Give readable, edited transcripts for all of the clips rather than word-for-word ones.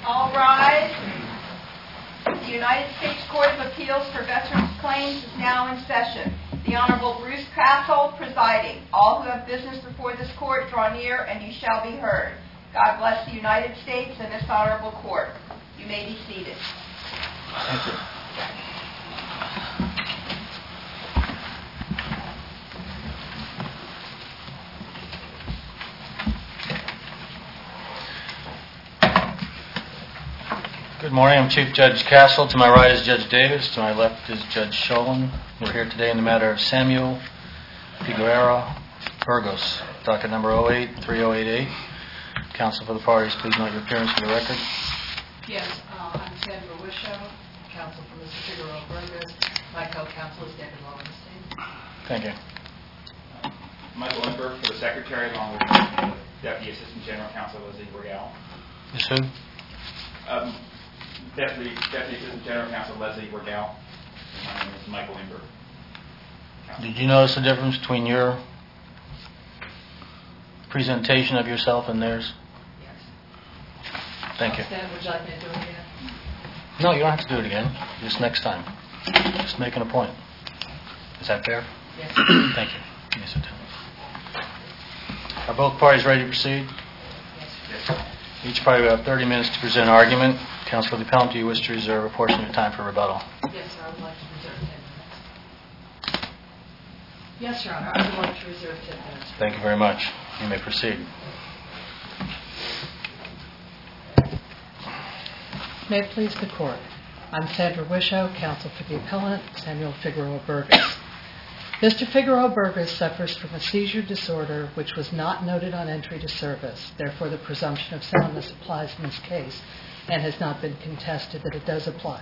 All rise. The United States Court of Appeals for Veterans Claims is now in session. The Honorable Bruce Castle presiding. All who have business before this court, draw near and you shall be heard. God bless the United States and this honorable court. You may be seated. Thank you. Good morning. I'm Chief Judge Castle. To my right is Judge Davis. To my left is Judge Sholin. We're here today in the matter of Samuel Figueroa Burgos, docket number 08-3088. Counsel for the parties, please note your appearance for the record. Yes, I'm Sandra Wishow, counsel for Mr. Figueroa Burgos. My co-counsel is David Lowenstein. Thank you. Michael Lindbergh for the Secretary, along with Deputy Assistant General Counsel Leslie Regal. Ms. who? Deputy Assistant General Counsel Leslie Regal. My name is Michael Lindbergh. Did you notice the difference between your presentation of yourself and theirs? Yes. Thank you. Stan, would you like me to do it again? No, you don't have to do it again. Just next time. Just making a point. Is that fair? Yes. Thank you. Yes, it does. Are both parties ready to proceed? Yes. Each party will have 30 minutes to present an argument. Counsel for the appellant, do you wish to reserve a portion of your time for rebuttal? Yes, sir. I would like to reserve 10 minutes. Yes, Your Honor. I would like to reserve 10 minutes. Thank you very much. You may proceed. May it please the Court. I'm Sandra Wishow, counsel for the appellant, Samuel Figueroa Burgos. Mr. Figueroa Burgos suffers from a seizure disorder which was not noted on entry to service. Therefore, the presumption of soundness applies in this case and has not been contested that it does apply.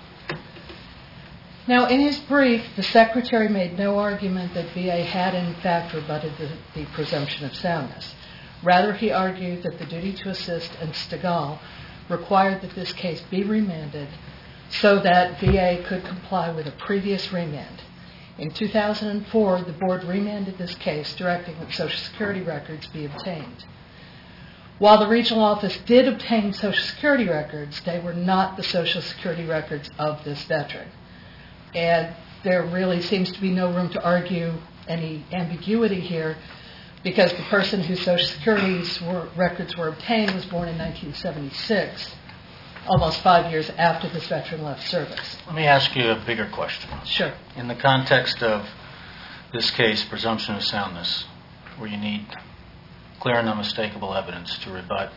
Now, in his brief, the Secretary made no argument that VA had in fact rebutted the presumption of soundness. Rather, he argued that the duty to assist and Stegall required that this case be remanded so that VA could comply with a previous remand. In 2004, the Board remanded this case, directing that Social Security records be obtained. While the regional office did obtain Social Security records, they were not the Social Security records of this veteran. And there really seems to be no room to argue any ambiguity here, because the person whose Social Security's records were obtained was born in 1976, almost 5 years after this veteran left service. Let me ask you a bigger question. Sure. In the context of this case, presumption of soundness, where you need clear and unmistakable evidence to rebut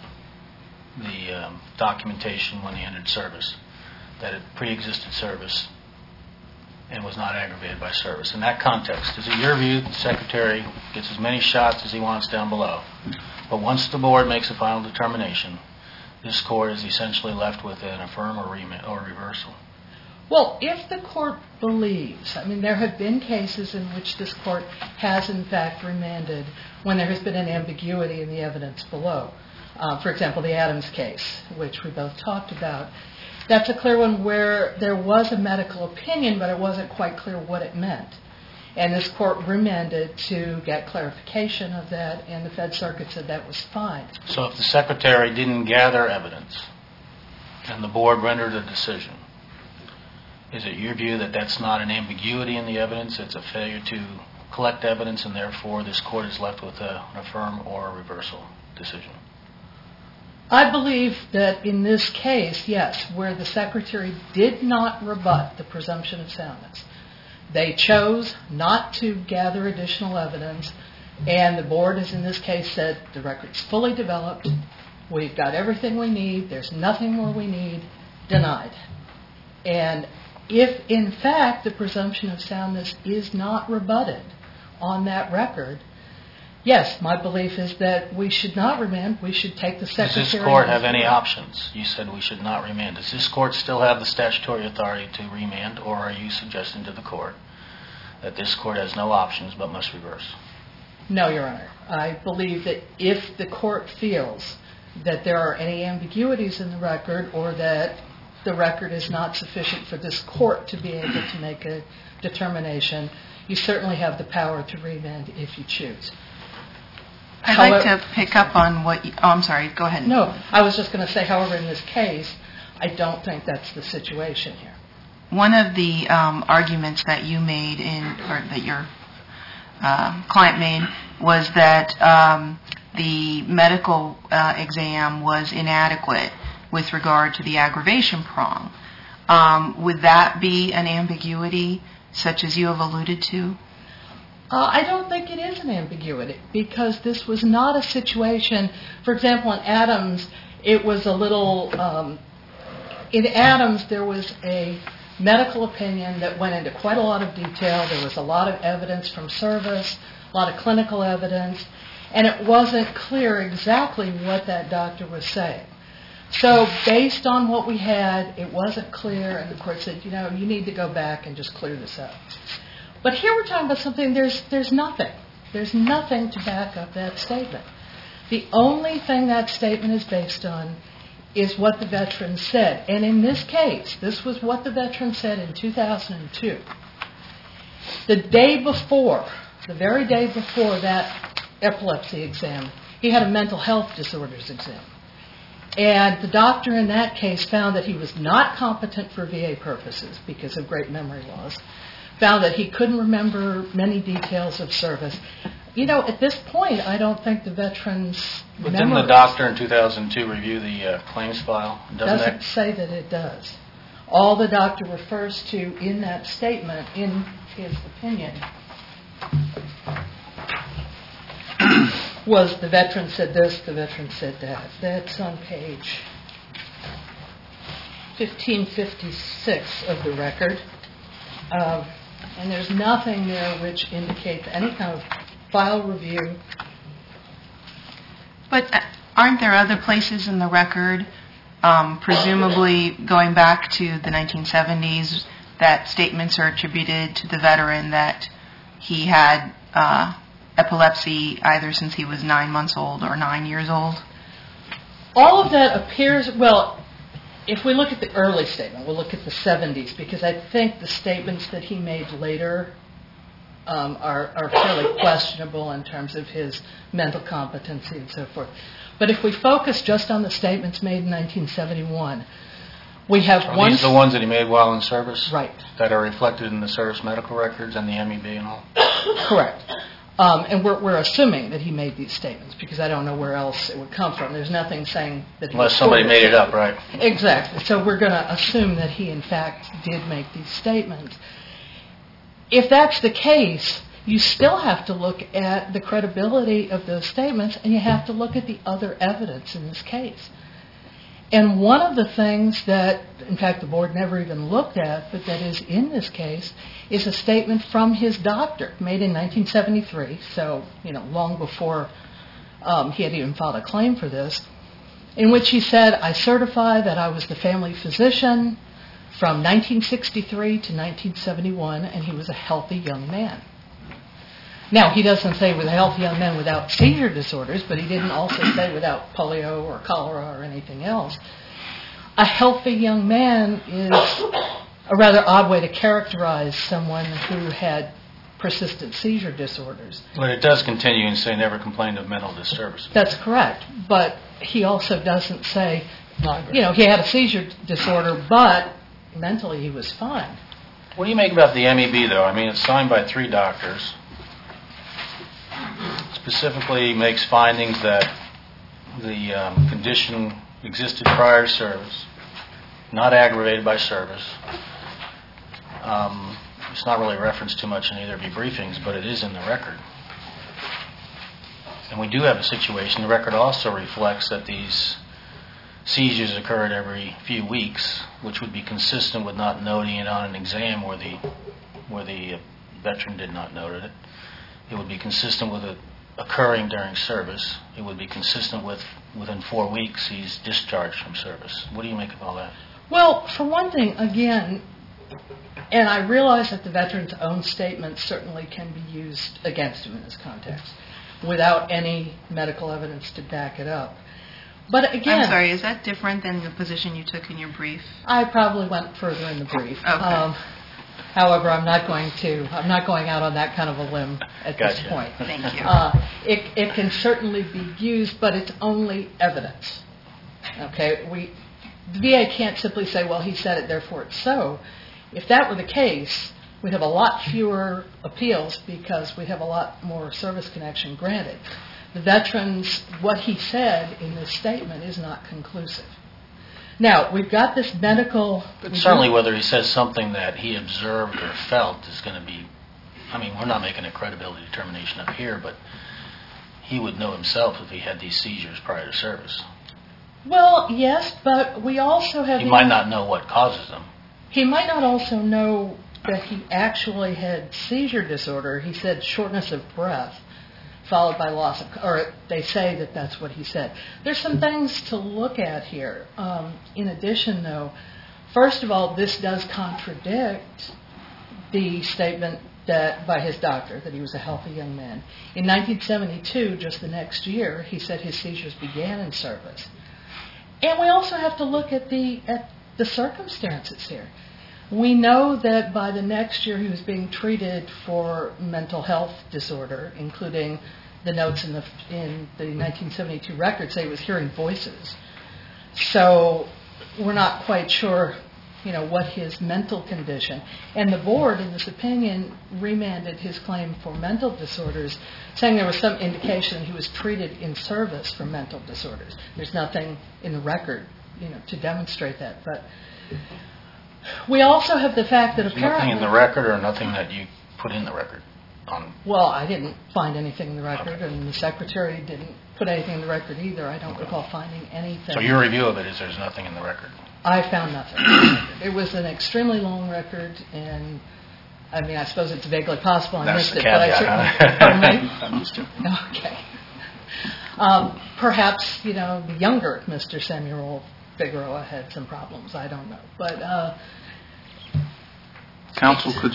the documentation when he entered service, that it pre-existed service and was not aggravated by service. In that context, is it your view that the Secretary gets as many shots as he wants down below, but once the Board makes a final determination, this Court is essentially left with an affirm or reversal? Well, if the Court believes, there have been cases in which this Court has in fact remanded when there has been an ambiguity in the evidence below. For example, the Adams case, which we both talked about. That's a clear one where there was a medical opinion, but it wasn't quite clear what it meant. And this Court remanded to get clarification of that, and the Fed Circuit said that was fine. So if the Secretary didn't gather evidence and the Board rendered a decision, is it your view that that's not an ambiguity in the evidence, it's a failure to collect evidence, and therefore this Court is left with an affirm or a reversal decision? I believe that in this case, yes, where the Secretary did not rebut the presumption of soundness, they chose not to gather additional evidence, and the Board has in this case said the record's fully developed, we've got everything we need, there's nothing more we need, denied. And if in fact the presumption of soundness is not rebutted on that record, yes, my belief is that we should not remand, we should take the Secretary... Does this Court have any options? You said we should not remand. Does this Court still have the statutory authority to remand, or are you suggesting to the Court that this Court has no options but must reverse? No, Your Honor. I believe that if the Court feels that there are any ambiguities in the record, or that the record is not sufficient for this Court to be able to make a determination, you certainly have the power to remand if you choose. I'd like to pick up on what you... Oh, I'm sorry. Go ahead. No, I was just going to say, however, in this case, I don't think that's the situation here. One of the arguments that you made or that your client made was that the medical exam was inadequate with regard to the aggravation prong. Would that be an ambiguity such as you have alluded to? I don't think it is an ambiguity because this was not a situation, for example, in Adams, it was a little, in Adams there was a medical opinion that went into quite a lot of detail. There was a lot of evidence from service, a lot of clinical evidence, and it wasn't clear exactly what that doctor was saying. So based on what we had, it wasn't clear, and the court said, you need to go back and just clear this up. But here we're talking about something, there's nothing. There's nothing to back up that statement. The only thing that statement is based on is what the veteran said. And in this case, this was what the veteran said in 2002. The day before, the very day before that epilepsy exam, he had a mental health disorders exam. And the doctor in that case found that he was not competent for VA purposes because of great memory loss, found that he couldn't remember many details of service. At this point, I don't think the veteran's But didn't the doctor in 2002 review the claims file? Doesn't say that it does. All the doctor refers to in that statement, in his opinion, was the veteran said this, the veteran said that. That's on page 1556 of the record. And there's nothing there which indicates any kind of file review. But aren't there other places in the record, presumably going back to the 1970s, that statements are attributed to the veteran that he had epilepsy either since he was 9 months old or 9 years old? All of that appears, well, if we look at the early statement, we'll look at the 70s, because I think the statements that he made later are fairly questionable in terms of his mental competency and so forth. But if we focus just on the statements made in 1971, we have one... These are the ones that he made while in service? Right. That are reflected in the service medical records and the MEB and all? Correct. And we're assuming that he made these statements because I don't know where else it would come from. There's nothing saying that he... Unless somebody made it up, right? Exactly. So we're going to assume that he, in fact, did make these statements. If that's the case, you still have to look at the credibility of those statements, and you have to look at the other evidence in this case. And one of the things that, in fact, the board never even looked at, but that is in this case, is a statement from his doctor made in 1973, so, long before he had even filed a claim for this, in which he said, I certify that I was the family physician from 1963 to 1971, and he was a healthy young man. Now, he doesn't say he was a healthy young man without seizure disorders, but he didn't also say without polio or cholera or anything else. A healthy young man is a rather odd way to characterize someone who had persistent seizure disorders. But it does continue and say never complained of mental disturbance. That's correct. But he also doesn't say, he had a seizure disorder, but mentally he was fine. What do you make about the MEB, though? I mean, it's signed by 3 doctors. Specifically makes findings that the condition existed prior to service, not aggravated by service. It's not really referenced too much in either of your briefings, but it is in the record. And we do have a situation. The record also reflects that these seizures occurred every few weeks, which would be consistent with not noting it on an exam where the veteran did not note it. It would be consistent with it occurring during service. It would be consistent with within 4 weeks he's discharged from service. What do you make of all that? Well, for one thing, again, and I realize that the veteran's own statements certainly can be used against him in this context without any medical evidence to back it up. But again... I'm sorry, is that different than the position you took in your brief? I probably went further in the brief. Okay. However, I'm not going out on that kind of a limb at this Gotcha. point. Thank you. It can certainly be used, but it's only evidence. Okay, the VA can't simply say, well, he said it, therefore it's so. If that were the case, we'd have a lot fewer appeals because we'd have a lot more service connection granted. The veterans, what he said in this statement is not conclusive. Now, we've got this medical... But certainly whether he says something that he observed or felt is going to be... I mean, we're not making a credibility determination up here, but he would know himself if he had these seizures prior to service. Well, yes, but we also have... He might not know what causes them. He might not also know that he actually had seizure disorder. He said shortness of breath, followed by loss of... Or they say that that's what he said. There's some things to look at here. In addition, though, first of all, this does contradict the statement that by his doctor that he was a healthy young man. In 1972, just the next year, he said his seizures began in service. And we also have to look at the circumstances here. We know that by the next year he was being treated for mental health disorder, including the notes in the 1972 record say he was hearing voices. So we're not quite sure, what his mental condition. And the board, in this opinion, remanded his claim for mental disorders, saying there was some indication he was treated in service for mental disorders. There's nothing in the record, to demonstrate that. But we also have the fact that apparently... Nothing in the record or nothing that you put in the record? Well, I didn't find anything in the record, and the secretary didn't put anything in the record either. I don't recall finding anything. So your review of it is there's nothing in the record? I found nothing. It was an extremely long record, and I suppose it's vaguely possible I missed it. That's the caveat. Pardon me? I'm just joking. Okay. Perhaps, the younger Mr. Samuel Figueroa had some problems. I don't know. But Counsel, could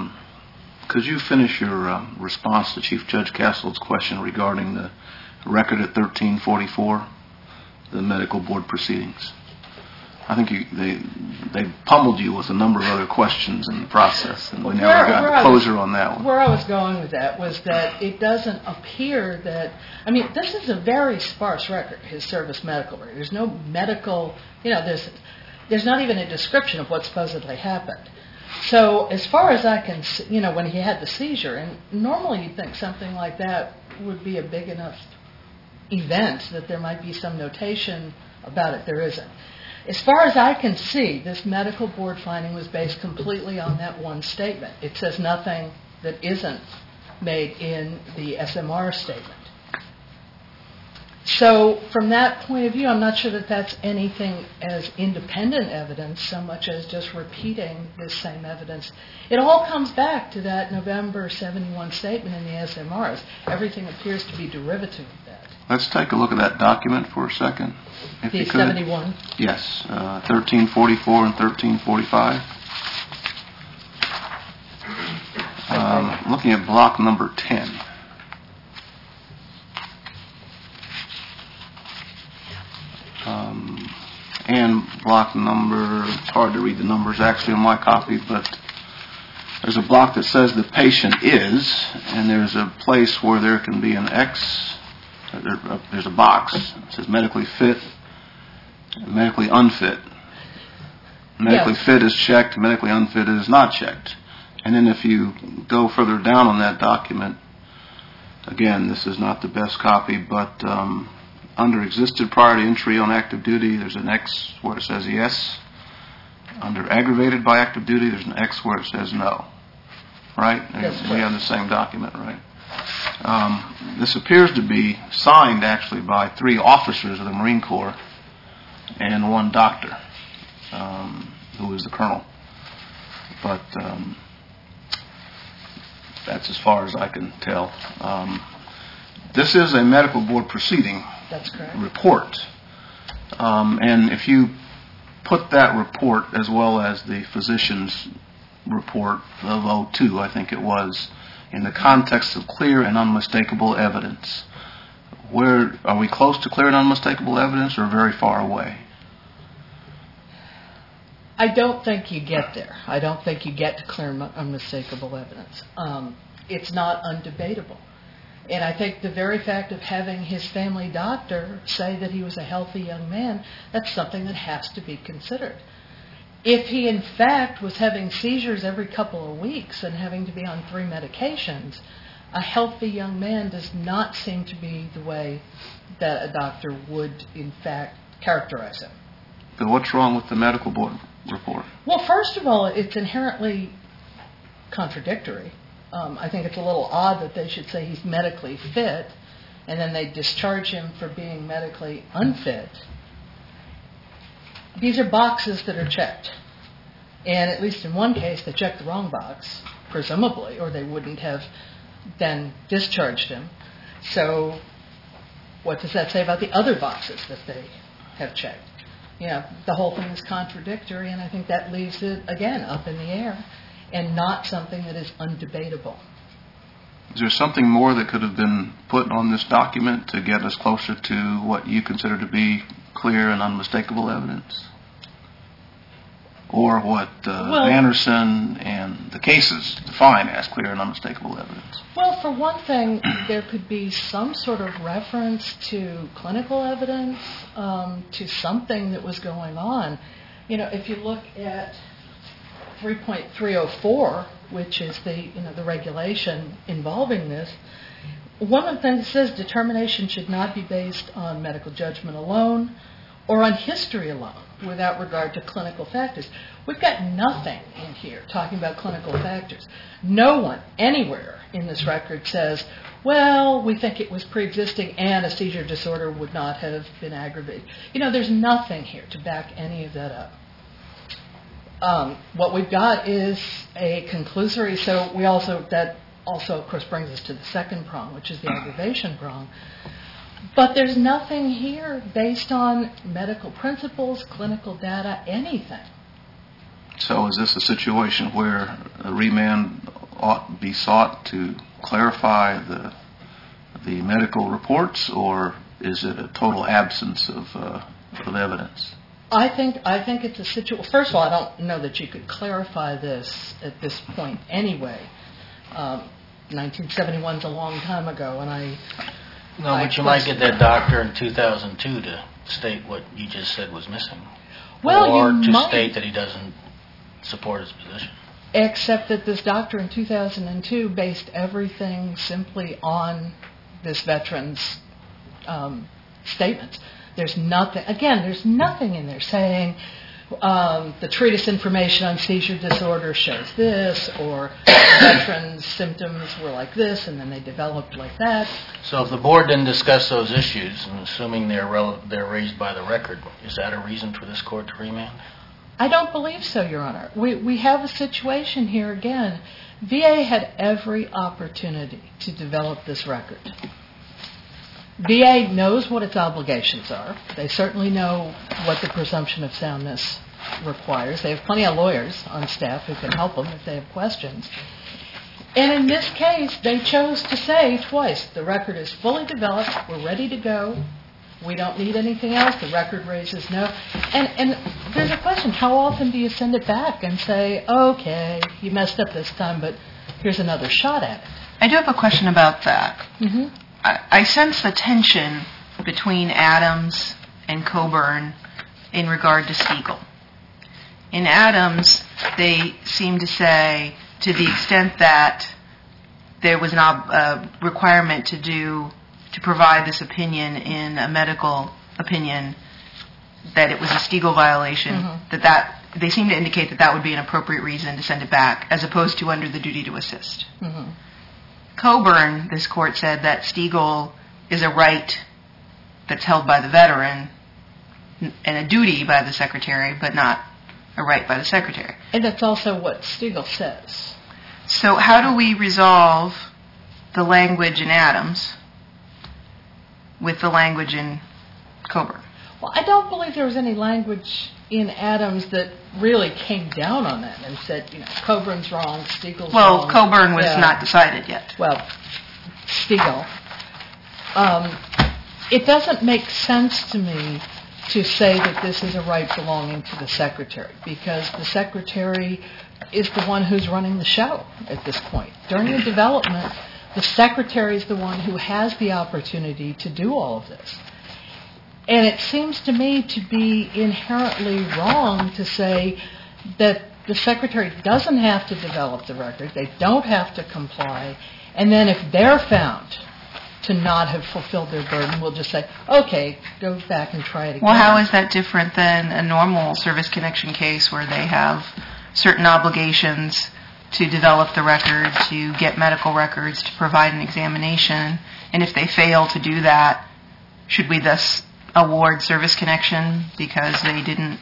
you finish your response to Chief Judge Castle's question regarding the record at 1344, the medical board proceedings? I think they pummeled you with a number of other questions in the process, and we never got closure on that one. Where I was going with that was that it doesn't appear that... this is a very sparse record, his service medical record. There's no medical... there's not even a description of what supposedly happened. So as far as I can see, when he had the seizure, and normally you'd think something like that would be a big enough event that there might be some notation about it. There isn't. As far as I can see, this medical board finding was based completely on that one statement. It says nothing that isn't made in the SMR statement. So from that point of view, I'm not sure that that's anything as independent evidence so much as just repeating this same evidence. It all comes back to that November 71 statement in the SMRs. Everything appears to be derivative of that. Let's take a look at that document for a second, if you could. 71? Yes, 1344 and 1345. Looking at block number 10. And block number, it's hard to read the numbers actually on my copy, but there's a block that says the patient is, and there's a place where there can be an X, there's a box that says medically fit, medically unfit. Medically fit is checked, medically unfit is not checked. And then if you go further down on that document, again, this is not the best copy, but under existed prior to entry on active duty, there's an X where it says yes. Under aggravated by active duty, there's an X where it says no. Right? We have the same document, right? This appears to be signed, actually, by 3 officers of the Marine Corps and 1 doctor, who is the colonel. But that's as far as I can tell. This is a medical board proceeding. That's correct. Report. And if you put that report as well as the physician's report of 02, I think it was, in the context of clear and unmistakable evidence, where are we close to clear and unmistakable evidence or very far away? I don't think you get there. I don't think you get to clear and unmistakable evidence. It's not undebatable. And I think the very fact of having his family doctor say that he was a healthy young man, that's something that has to be considered. If he, in fact, was having seizures every couple of weeks and having to be on 3 medications, a healthy young man does not seem to be the way that a doctor would, in fact, characterize him. Then what's wrong with the medical board report? Well, first of all, it's inherently contradictory. I think it's a little odd that they should say he's medically fit, and then they discharge him for being medically unfit. These are boxes that are checked. And at least in one case, they checked the wrong box, presumably, or they wouldn't have then discharged him. So what does that say about the other boxes that they have checked? The whole thing is contradictory, and I think that leaves it, again, up in the air and not something that is undebatable. Is there something more that could have been put on this document to get us closer to what you consider to be clear and unmistakable evidence? Or what Anderson and the cases define as clear and unmistakable evidence? Well, for one thing, there could be some sort of reference to clinical evidence, to something that was going on. If you look at 3.304, which is the regulation involving this, one of the things it says determination should not be based on medical judgment alone or on history alone without regard to clinical factors. We've got nothing in here talking about clinical factors. No one anywhere in this record says, well, we think it was pre-existing and a seizure disorder would not have been aggravated. There's nothing here to back any of that up. What we've got is a conclusory, that also, of course, brings us to the second prong, which is the aggravation prong. But there's nothing here based on medical principles, clinical data, anything. So is this a situation where a remand ought to be sought to clarify the medical reports, or is it a total absence of evidence? I think it's a situation. First of all, I don't know that you could clarify this at this point anyway. 1971's a long time ago, and but you might get that doctor in 2002 to state what you just said was missing, state that he doesn't support his position. Except that this doctor in 2002 based everything simply on this veteran's statements. There's nothing in there saying the treatise information on seizure disorder shows this, or veteran's symptoms were like this, and then they developed like that. So if the board didn't discuss those issues, and assuming they're raised by the record, is that a reason for this court to remand? I don't believe so, Your Honor. We have a situation here again. VA had every opportunity to develop this record. VA knows what its obligations are. They certainly know what the presumption of soundness requires. They have plenty of lawyers on staff who can help them if they have questions. And in this case, they chose to say twice, the record is fully developed, we're ready to go, we don't need anything else, the record raises no. And there's a question, how often do you send it back and say, okay, you messed up this time, but here's another shot at it? I do have a question about that. Mm-hmm. I sense the tension between Adams and Coburn in regard to Stiegel. In Adams, they seem to say, to the extent that there was a requirement to provide this opinion in a medical opinion, that it was a Stiegel violation, mm-hmm. They seem to indicate that would be an appropriate reason to send it back, as opposed to under the duty to assist. Mm-hmm. Coburn, this court said that Stiegel is a right that's held by the veteran and a duty by the secretary, but not a right by the secretary. And that's also what Stiegel says. So how do we resolve the language in Adams with the language in Coburn? Well, I don't believe there was any language in Adams that really came down on that and said, Coburn's wrong, Stiegel's wrong. Well, Coburn was not decided yet. Well, Stiegel. It doesn't make sense to me to say that this is a right belonging to the Secretary, because the Secretary is the one who's running the show at this point. During the development, the Secretary is the one who has the opportunity to do all of this. And it seems to me to be inherently wrong to say that the Secretary doesn't have to develop the record, they don't have to comply, and then if they're found to not have fulfilled their burden, we'll just say, okay, go back and try it again. Well, how is that different than a normal service connection case where they have certain obligations to develop the record, to get medical records, to provide an examination, and if they fail to do that, should we thus award service connection because they didn't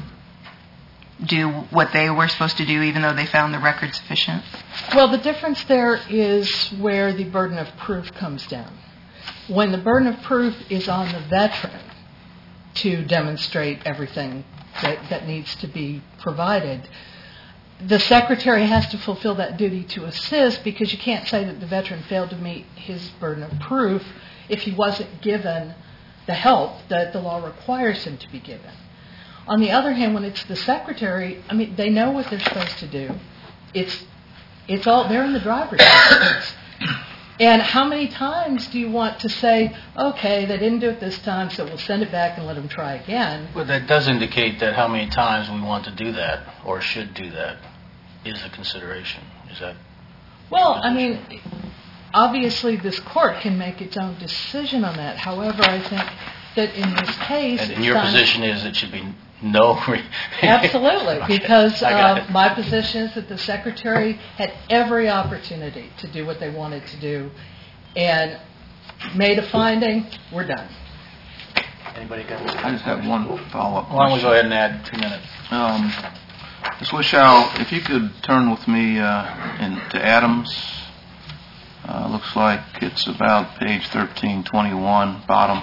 do what they were supposed to do even though they found the record sufficient? Well, the difference there is where the burden of proof comes down. When the burden of proof is on the veteran to demonstrate everything that needs to be provided, the Secretary has to fulfill that duty to assist, because you can't say that the veteran failed to meet his burden of proof if he wasn't given the help that the law requires him to be given. On the other hand, when it's the Secretary, I mean, they know what they're supposed to do. It's all, they're in the driver's seat. And how many times do you want to say, okay, they didn't do it this time, so we'll send it back and let them try again? Well, that does indicate that how many times we want to do that or should do that is a consideration. Is that? Well, I mean, obviously this court can make its own decision on that. However, I think that in this case... And your position is it should be no... Absolutely, because I got it. my position is that the Secretary had every opportunity to do what they wanted to do and made a finding, we're done. Anybody got I just have one follow-up question. Why don't we go ahead and add 2 minutes? Ms. Wishow, if you could turn with me to Adams. Looks like it's about page 1321, bottom.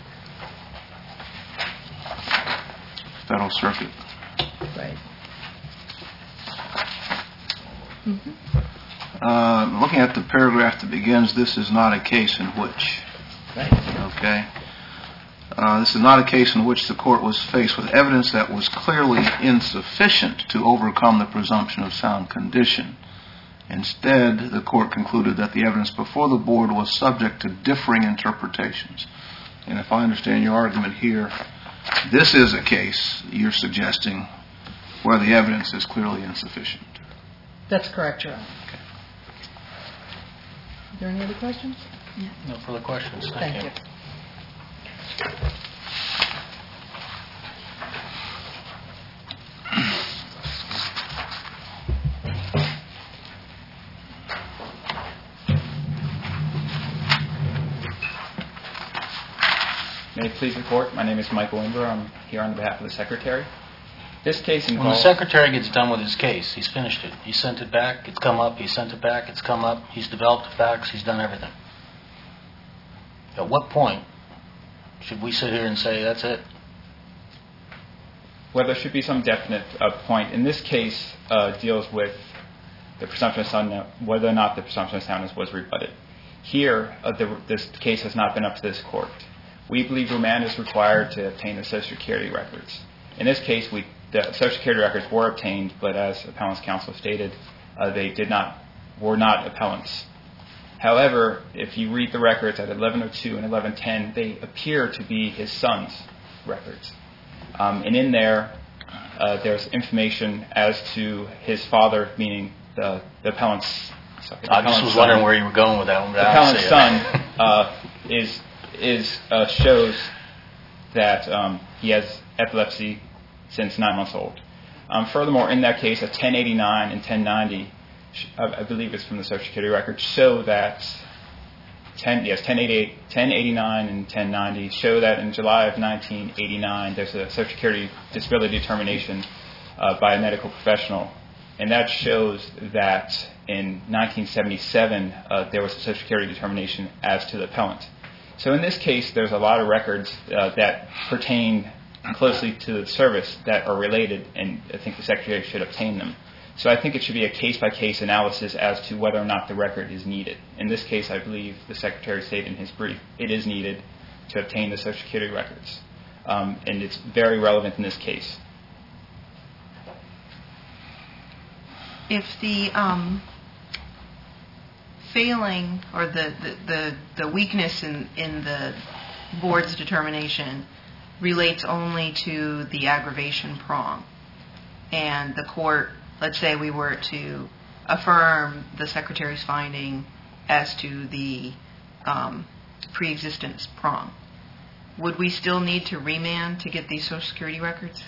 Federal Circuit. Right. Looking at the paragraph that begins, this is not a case in which. Right. Okay. This is not a case in which the court was faced with evidence that was clearly insufficient to overcome the presumption of sound condition. Instead, the court concluded that the evidence before the board was subject to differing interpretations. And if I understand your argument here, this is a case you're suggesting where the evidence is clearly insufficient. That's correct, Your Honor. Okay. Are there any other questions? No further questions. Thank you. May it please the Court, my name is Michael Imber. I'm here on behalf of the Secretary. This case When the involves... Secretary gets done with his case, he's finished it. He sent it back, it's come up, he sent it back, it's come up, he's developed the facts, he's done everything. At what point should we sit here and say, that's it? Well, there should be some definite point. In this case, deals with the presumption of soundness, whether or not the presumption of soundness was rebutted. Here, this case has not been up to this court. We believe remand is required to obtain the Social Security records. In this case, the Social Security records were obtained, but as Appellant's counsel stated, they were not appellants. However, if you read the records at 1102 and 1110, they appear to be his son's records. And in there, there's information as to his father, meaning the appellant's... I just was wondering where you were going with that one. The appellant's son shows that he has epilepsy since 9 months old. Furthermore, in that case, a 1089 and 1090, I believe it's from the Social Security records, show that 1089 and 1090 show that in July of 1989 there's a Social Security disability determination by a medical professional, and that shows that in 1977 there was a Social Security determination as to the appellant. So in this case, there's a lot of records that pertain closely to the service that are related, and I think the Secretary should obtain them. So I think it should be a case-by-case analysis as to whether or not the record is needed. In this case, I believe the Secretary stated in his brief, it is needed to obtain the Social Security records. and it's very relevant in this case. If the failing or the weakness in the board's determination relates only to the aggravation prong, and the court, let's say we were to affirm the Secretary's finding as to the pre-existence prong, would we still need to remand to get these Social Security records?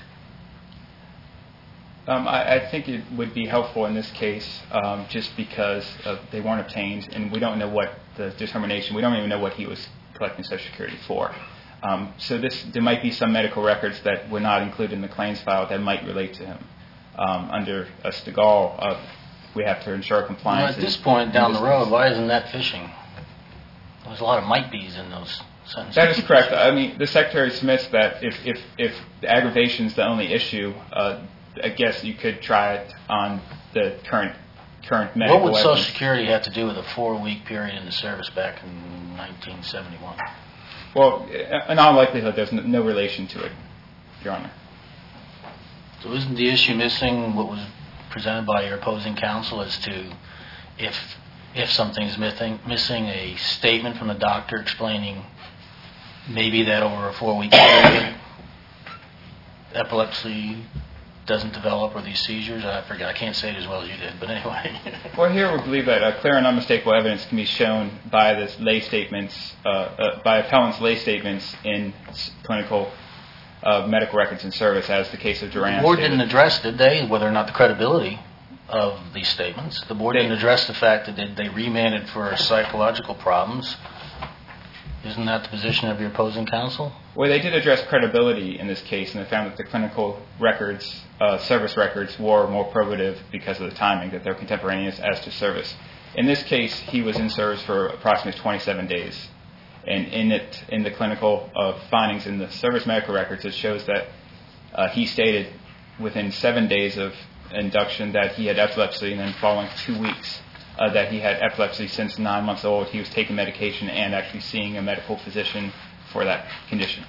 I think it would be helpful in this case just because they weren't obtained, and we don't know what the determination, we don't even know what he was collecting Social Security for. So there might be some medical records that were not included in the claims file that might relate to him. Under Stegall, we have to ensure compliance. Well, at this point down the road, why isn't that fishing? There's a lot of might be's in those sentences. That is correct. I mean, the Secretary submits that if the aggravation is the only issue, I guess you could try it on the current medical What would evidence. Social Security have to do with a 4-week period in the service back in 1971? Well, in all likelihood, there's no relation to it, Your Honor. So isn't the issue missing what was presented by your opposing counsel as to if something's missing a statement from the doctor explaining maybe that over a 4-week period epilepsy doesn't develop or these seizures? I forget. I can't say it as well as you did, but anyway. Well, here we believe that clear and unmistakable evidence can be shown by this lay statements, by appellant's lay statements in clinical medical records and service, as the case of Duran. The board didn't address, did they, whether or not the credibility of these statements? The board didn't address the fact that they remanded for psychological problems. Isn't that the position of your opposing counsel? Well, they did address credibility in this case, and they found that the clinical records, service records, were more probative because of the timing, that they're contemporaneous as to service. In this case, he was in service for approximately 27 days. And in the clinical findings in the service medical records, it shows that he stated within 7 days of induction that he had epilepsy, and then following 2 weeks that he had epilepsy since 9 months old. He was taking medication and actually seeing a medical physician for that condition.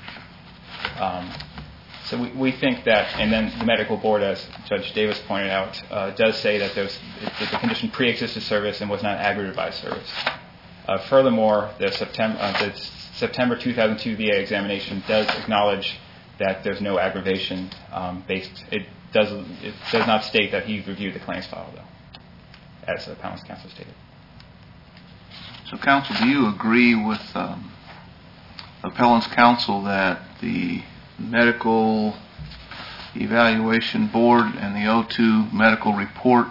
So we think that, and then the medical board, as Judge Davis pointed out, does say that the condition pre-existed service and was not aggravated by service. Furthermore, the September 2002 VA examination does acknowledge that there's no aggravation based. It does not state that he reviewed the claims file, though, as the appellant's counsel stated. So, counsel, do you agree with appellant's counsel that the medical evaluation board and the O2 medical report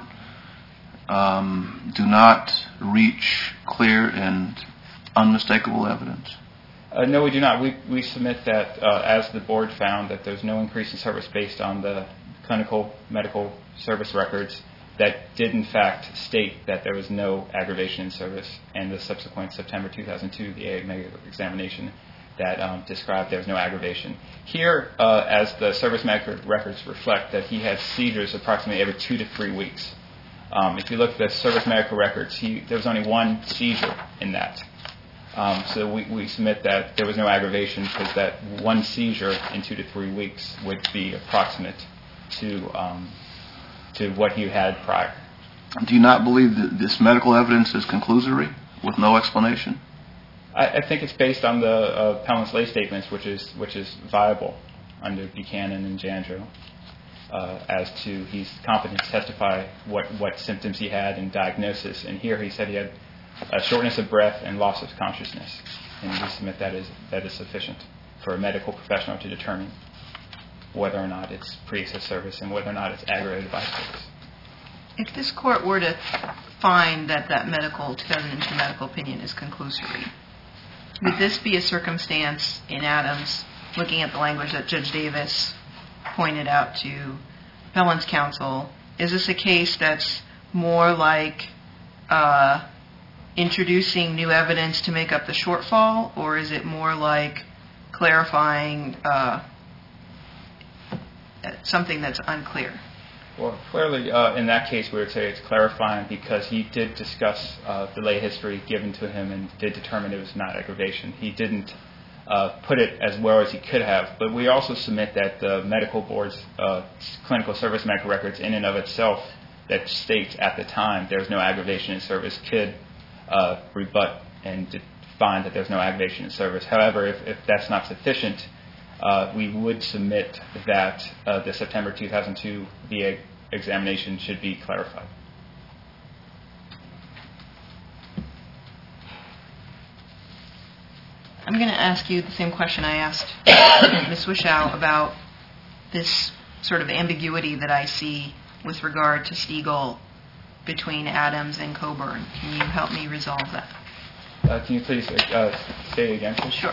do not reach clear and unmistakable evidence? No, we do not. We submit that as the board found that there's no increase in service based on the clinical medical service records that did in fact state that there was no aggravation in service, and the subsequent September 2002 VA medical examination that described there was no aggravation. Here, as the service medical records reflect, that he had seizures approximately every 2 to 3 weeks. If you look at the service medical records, there was only one seizure in that. So we submit that there was no aggravation because that one seizure in 2 to 3 weeks would be approximate to what he had prior. Do you not believe that this medical evidence is conclusory with no explanation? I think it's based on the appellant's lay statements, which is viable under Buchanan and Jandro, as to he's competent to testify what symptoms he had and diagnosis. And here he said he had shortness of breath and loss of consciousness, and we submit that is sufficient for a medical professional to determine whether or not it's pre-existing service and whether or not it's aggravated by service. If this court were to find that 2002 medical opinion is conclusory, would this be a circumstance in Adams, looking at the language that Judge Davis pointed out to appellant's counsel, is this a case that's more like introducing new evidence to make up the shortfall, or is it more like clarifying something that's unclear? Well, clearly, in that case, we would say it's clarifying because he did discuss the lay history given to him and did determine it was not aggravation. He didn't put it as well as he could have. But we also submit that the medical board's clinical service medical records in and of itself that states at the time there's no aggravation in service could rebut and find that there's no aggravation in service. However, if that's not sufficient, we would submit that the September 2002 VA examination should be clarified. I'm going to ask you the same question I asked Ms. Wishow about this sort of ambiguity that I see with regard to Stiegel between Adams and Coburn. Can you help me resolve that? Can you please say it again, please? Sure.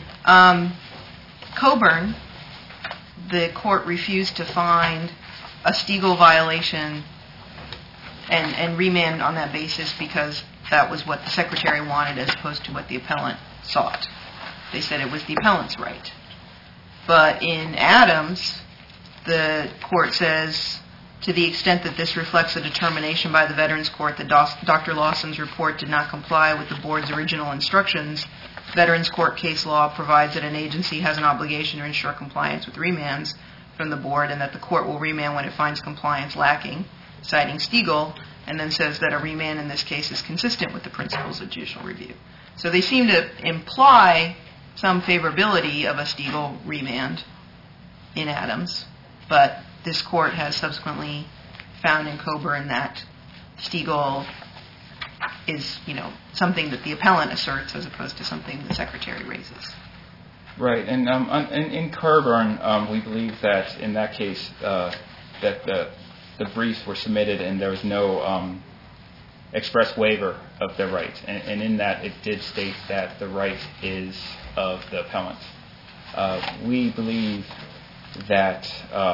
Coburn, the court refused to find a Stiegel violation and remand on that basis because that was what the secretary wanted as opposed to what the appellant sought. They said it was the appellant's right. But in Adams, the court says, to the extent that this reflects a determination by the Veterans Court that Dr. Lawson's report did not comply with the board's original instructions, Veterans Court case law provides that an agency has an obligation to ensure compliance with remands from the board and that the court will remand when it finds compliance lacking, citing Stiegel, and then says that a remand in this case is consistent with the principles of judicial review. So they seem to imply some favorability of a Stiegel remand in Adams, but this court has subsequently found in Coburn that Stiegel is, something that the appellant asserts as opposed to something the secretary raises. Right, and in Coburn, we believe that in that case that the briefs were submitted and there was no express waiver of their right, and in that it did state that the right is of the appellant. We believe that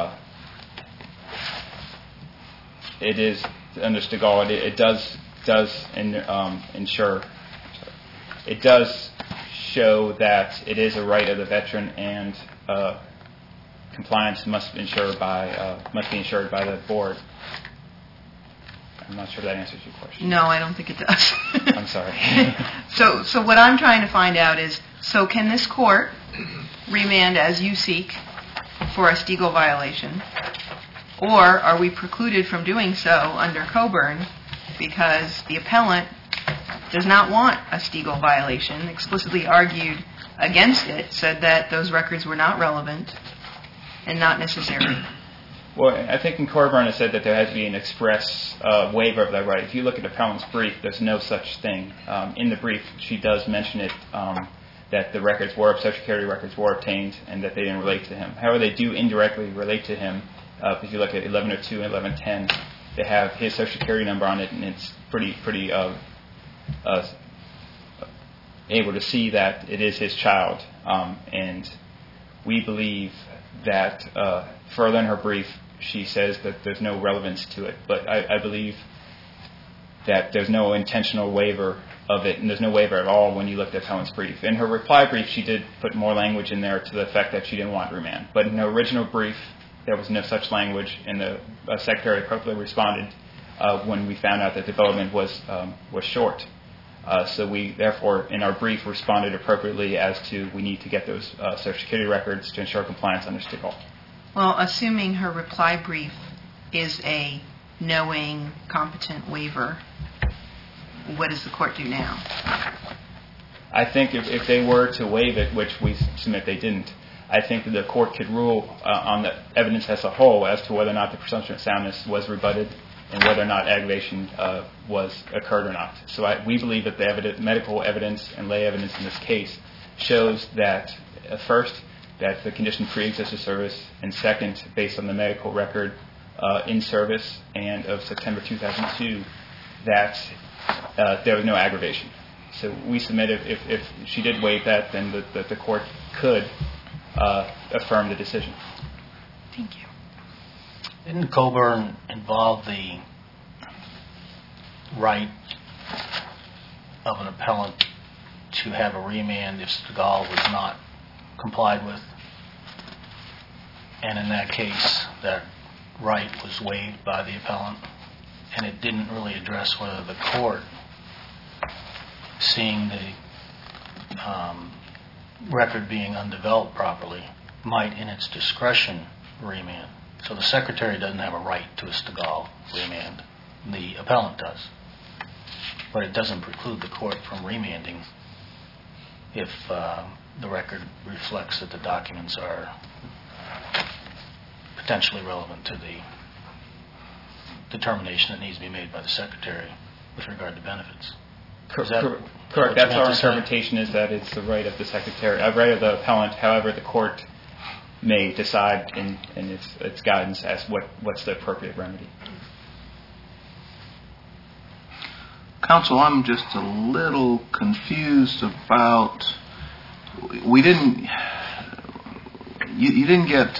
it is under Stiegel. It does ensure. It does show that it is a right of the veteran, and compliance must be ensured by the board. I'm not sure if that answers your question. No, I don't think it does. I'm sorry. So what I'm trying to find out is, so can this court remand as you seek for a Stiegel violation, or are we precluded from doing so under Coburn because the appellant does not want a Stiegel violation, explicitly argued against it, said that those records were not relevant and not necessary? Well, I think in Coburn it said that there has to be an express waiver of that right. If you look at the appellant's brief, there's no such thing. In the brief, she does mention it, that the records were, Social Security records were obtained and that they didn't relate to him. However, they do indirectly relate to him. If you look at 1102 and 1110, they have his Social Security number on it, and it's pretty able to see that it is his child. And we believe that further in her brief, she says that there's no relevance to it. But I believe that there's no intentional waiver of it, and there's no waiver at all when you look at the appellant's brief. In her reply brief, she did put more language in there to the effect that she didn't want remand. But in her original brief, there was no such language, and the secretary appropriately responded when we found out that development was short. So we, therefore, in our brief, responded appropriately as to we need to get those Social Security records to ensure compliance under Stiegel. Well, assuming her reply brief is a knowing, competent waiver, what does the court do now? I think if they were to waive it, which we submit they didn't, I think that the court could rule on the evidence as a whole as to whether or not the presumption of soundness was rebutted and whether or not aggravation occurred or not. So we believe that the medical evidence and lay evidence in this case shows that, first, that the condition pre-existed service, and second, based on the medical record in service and of September 2002, that there was no aggravation. So we submit if she did waive that, then the court could affirm the decision. Thank you. Didn't Coburn involve the right of an appellant to have a remand if Stiegel was not complied with? And in that case, that right was waived by the appellant, and it didn't really address whether the court, seeing the record being undeveloped properly, might, in its discretion, remand. So the Secretary doesn't have a right to a Stegall remand. The appellant does. But it doesn't preclude the court from remanding if the record reflects that the documents are potentially relevant to the determination that needs to be made by the Secretary with regard to benefits. Correct. That's our interpretation, is that it's the right of the Secretary, right of the appellant. However, the court may decide in its guidance as what's the appropriate remedy. Counsel, I'm just a little confused about. You didn't get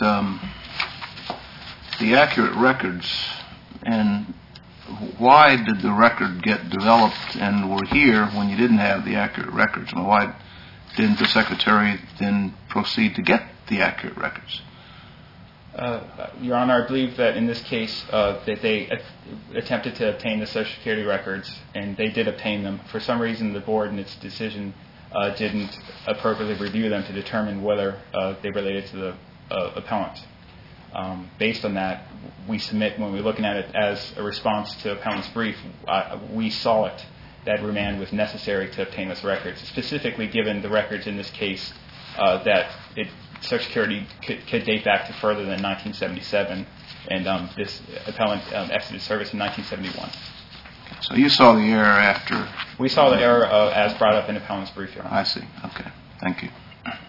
the accurate records, and why did the record get developed and were here when you didn't have the accurate records? And why didn't the Secretary then proceed to get the accurate records? Your Honor, I believe that in this case that they attempted to obtain the Social Security records, and they did obtain them. For some reason, the board in its decision didn't appropriately review them to determine whether they related to the appellant. Based on that, we submit, when we're looking at it as a response to appellant's brief, we saw it that remand was necessary to obtain those records, specifically given the records in this case that Social Security could date back to further than 1977, and this appellant exited service in 1971. So you saw the error after? We saw the error as brought up in appellant's brief, Your Honor. I see. Okay. Thank you.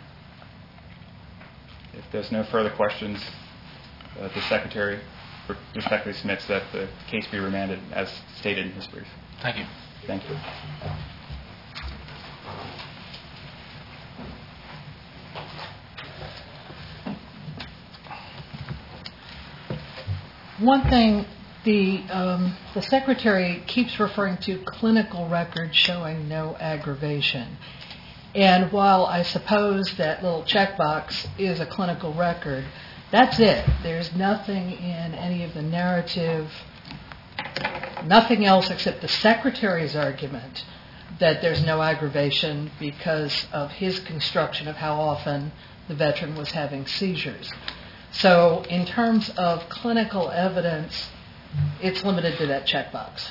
If there's no further questions, the Secretary respectfully submits that the case be remanded as stated in his brief. Thank you. Thank you. One thing, the Secretary keeps referring to clinical records showing no aggravation. And while I suppose that little checkbox is a clinical record, that's it. There's nothing in any of the narrative, nothing else except the Secretary's argument that there's no aggravation because of his construction of how often the veteran was having seizures. So in terms of clinical evidence, it's limited to that checkbox.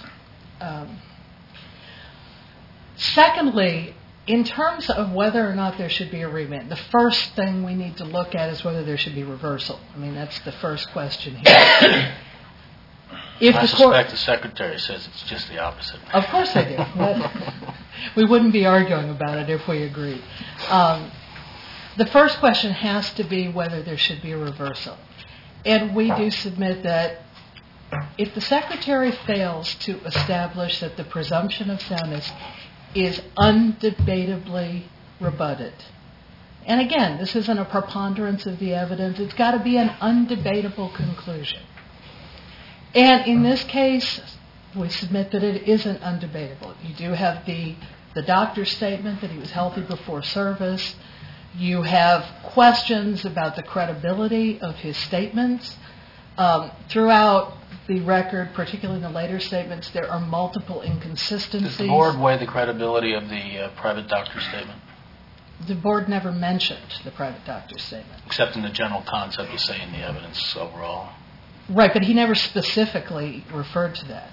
Secondly, in terms of whether or not there should be a remand, the first thing we need to look at is whether there should be reversal. I mean, that's the first question here. I suspect the Secretary says it's just the opposite. Of course they do. We wouldn't be arguing about it if we agreed. The first question has to be whether there should be a reversal. And we do submit that if the Secretary fails to establish that the presumption of soundness is undebatably rebutted, and again, this isn't a preponderance of the evidence, it's got to be an undebatable conclusion. And in this case, we submit that it isn't undebatable. You do have the doctor's statement that he was healthy before service. You have questions about the credibility of his statements. Throughout the record, particularly in the later statements, there are multiple inconsistencies. Does the board weigh the credibility of the private doctor's statement? The board never mentioned the private doctor's statement. Except in the general concept of saying the evidence overall. Right, but he never specifically referred to that.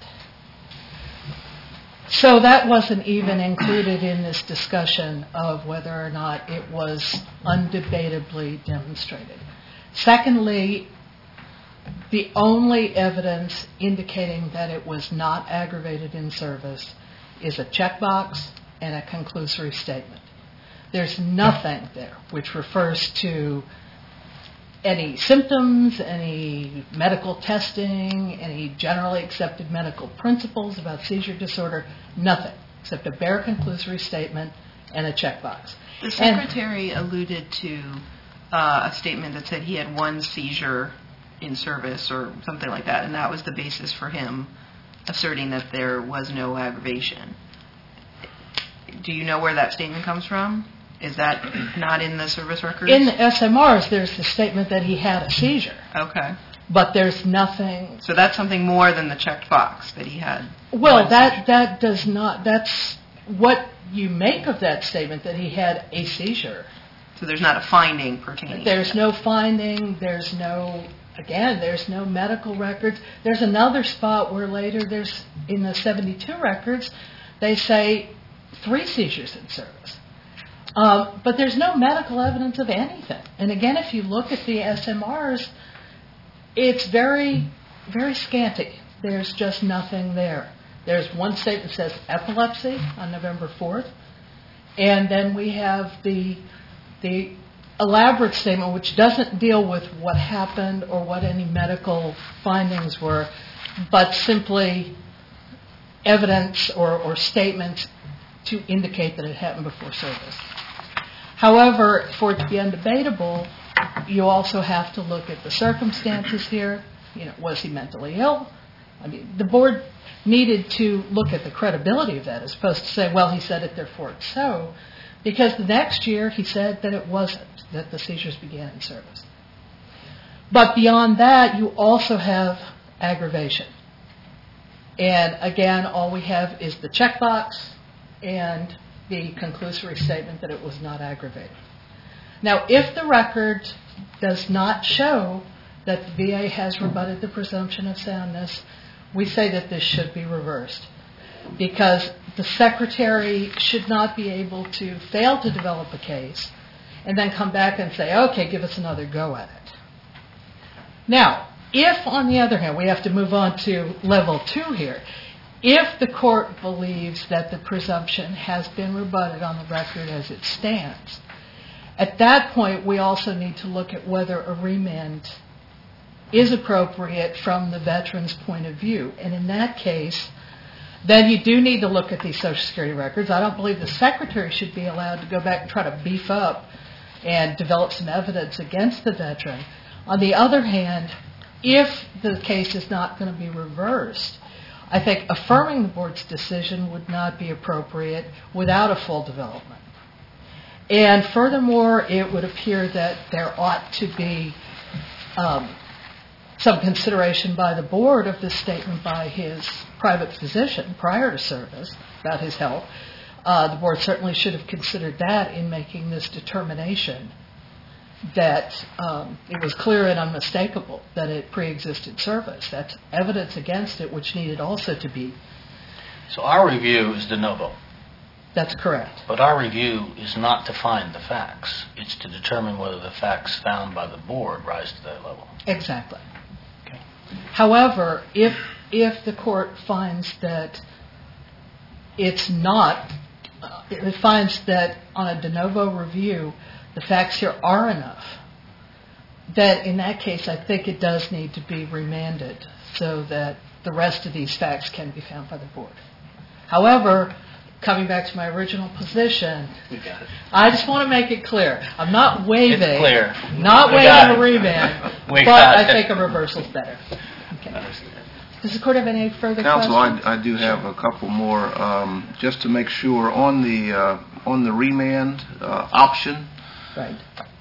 So that wasn't even included in this discussion of whether or not it was undebatably demonstrated. Secondly, the only evidence indicating that it was not aggravated in service is a checkbox and a conclusory statement. There's nothing there which refers to any symptoms, any medical testing, any generally accepted medical principles about seizure disorder, nothing, except a bare conclusory statement and a checkbox. The Secretary alluded to a statement that said he had one seizure in service or something like that, and that was the basis for him asserting that there was no aggravation. Do you know where that statement comes from? Is that not in the service records? In the SMRs, there's the statement that he had a seizure. Okay. But there's nothing... So that's something more than the checked box that he had. Well, that does not... That's what you make of that statement, that he had a seizure. So there's not a finding pertaining to There's that. no finding, there's no medical records. There's another spot where later there's, in the 72 records, they say 3 seizures in service. But there's no medical evidence of anything. And again, if you look at the SMRs, it's very, very scanty. There's just nothing there. There's one statement that says epilepsy on November 4th. And then we have the elaborate statement, which doesn't deal with what happened or what any medical findings were, but simply evidence or statements to indicate that it happened before service. However, for it to be undebatable, you also have to look at the circumstances here. Was he mentally ill? I mean, the board needed to look at the credibility of that as opposed to say, well, he said it, therefore it's so, because the next year he said that it wasn't, that the seizures began in service. But beyond that, you also have aggravation. And again, all we have is the checkbox and the conclusory statement that it was not aggravated. Now, if the record does not show that the VA has rebutted the presumption of soundness, we say that this should be reversed, because the secretary should not be able to fail to develop a case and then come back and say, okay, give us another go at it. Now, if, on the other hand, we have to move on to level 2 here, if the court believes that the presumption has been rebutted on the record as it stands, at that point we also need to look at whether a remand is appropriate from the veteran's point of view. And in that case, then you do need to look at these Social Security records. I don't believe the secretary should be allowed to go back and try to beef up and develop some evidence against the veteran. On the other hand, if the case is not going to be reversed, I think affirming the board's decision would not be appropriate without a full development. And furthermore, it would appear that there ought to be some consideration by the board of this statement by his private physician prior to service about his health. The board certainly should have considered that in making this determination that it was clear and unmistakable that it pre-existed service. That's evidence against it, which needed also to be. So our review is de novo. That's correct. But our review is not to find the facts. It's to determine whether the facts found by the board rise to that level. Exactly. Okay. However, if the court finds that it's not, it finds that on a de novo review the facts here are enough, that in that case I think it does need to be remanded so that the rest of these facts can be found by the board. However, coming back to my original position, We got it. I just want to make it clear. I'm not waiving. It's clear. Not We got waiving a it. remand, We but got I it. think a reversal's better. Okay. Does the court have any further Counsel, questions? I do have a couple more, just to make sure, on the remand option. Right.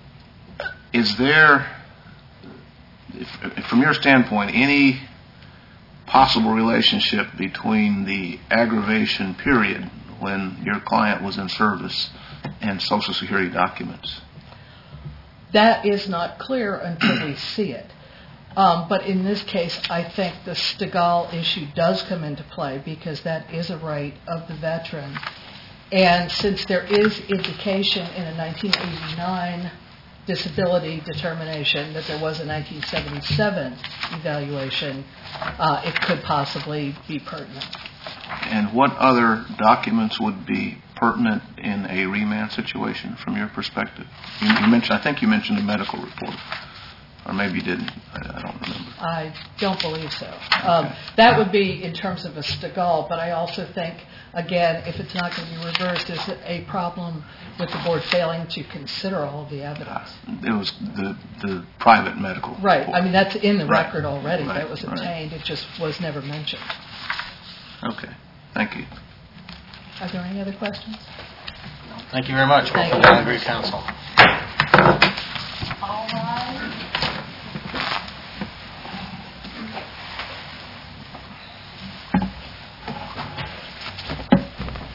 Is there, from your standpoint, any possible relationship between the aggravation period when your client was in service and Social Security documents? That is not clear until we see it. But in this case, I think the Stegall issue does come into play because that is a right of the veteran. And since there is indication in a 1989 disability determination that there was a 1977 evaluation, it could possibly be pertinent. And what other documents would be pertinent in a remand situation from your perspective? You mentioned, I think you mentioned a medical report. Or maybe you didn't. I don't remember. I don't believe so. That would be in terms of a Stegall, but I also think, again, if it's not going to be reversed, there's a problem with the board failing to consider all of the evidence. It was the private medical Right. report. I mean, that's in the Right. record already. Right. That was Right. obtained. It just was never mentioned. Okay. Thank you. Are there any other questions? Thank you very much. Thank We'll you. agree, counsel. All rise.